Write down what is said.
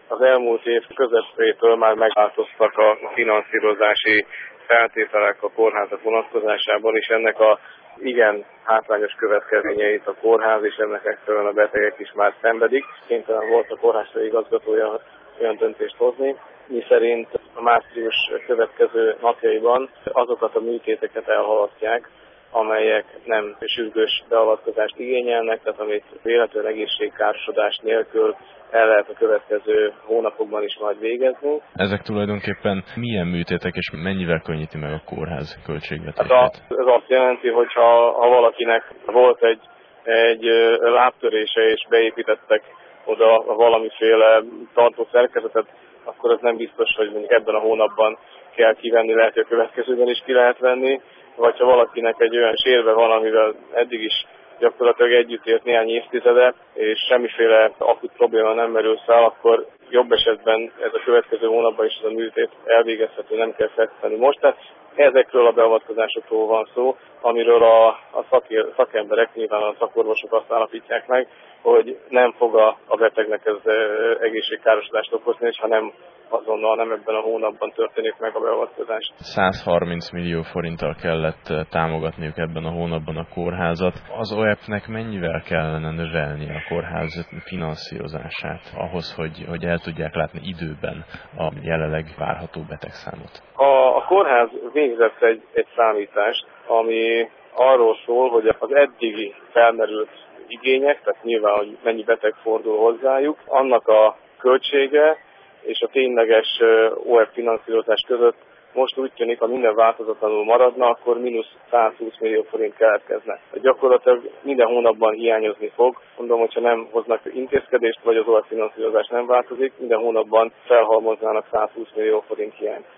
Az elmúlt év közepétől már megváltoztak a finanszírozási feltételek a kórházak vonatkozásában, és ennek a igen hátrányos következményeit a kórház és ennek egyszerűen a betegek is már szenvedik. Kénytelen volt a kórházfő igazgatója olyan döntést hozni, miszerint a március következő napjaiban azokat a műtéteket elhalasztják, amelyek nem sürgős beavatkozást igényelnek, tehát amit véletlen egészségkárosodás nélkül el lehet a következő hónapokban is majd végezni. Ezek tulajdonképpen milyen műtétek és mennyivel könnyíti meg a kórház költségvetését? Hát ez azt jelenti, hogy ha valakinek volt egy lábtörése és beépítettek oda valamiféle tartó szerkezetet, akkor ez nem biztos, hogy mondjuk ebben a hónapban kell kivenni, lehet, hogy a következőben is ki lehet venni, vagy ha valakinek egy olyan sérve van, amivel eddig is gyakorlatilag együtt élt néhány évtizede, és semmiféle akut probléma nem merül fel, akkor jobb esetben ez a következő hónapban is ez a műtét elvégezhető, nem kell feltenni most. Tehát ezekről a beavatkozásokról van szó, amiről a szakemberek, nyilván a szakorvosok azt állapítják meg, hogy nem fog a betegnek ez egészségkárosodást okozni, és ha nem azonnal, nem ebben a hónapban történik meg a beavatkozás. 130 millió forinttal kellett támogatniuk ebben a hónapban a kórházat. Az OEP-nek mennyivel kellene növelni a kórház finanszírozását ahhoz, hogy el tudják látni időben a jelenleg várható betegszámot? A kórház végzett egy számítást, ami arról szól, hogy az eddigi felmerült igények, tehát nyilván, hogy mennyi beteg fordul hozzájuk, annak a költsége és a tényleges OEP finanszírozás között most úgy tűnik, ha minden változatlanul maradna, akkor mínusz 120 millió forint keletkezne. Gyakorlatilag minden hónapban hiányozni fog. Mondom, hogyha nem hoznak intézkedést, vagy az OEP finanszírozás nem változik, minden hónapban felhalmoznának 120 millió forint hiányt.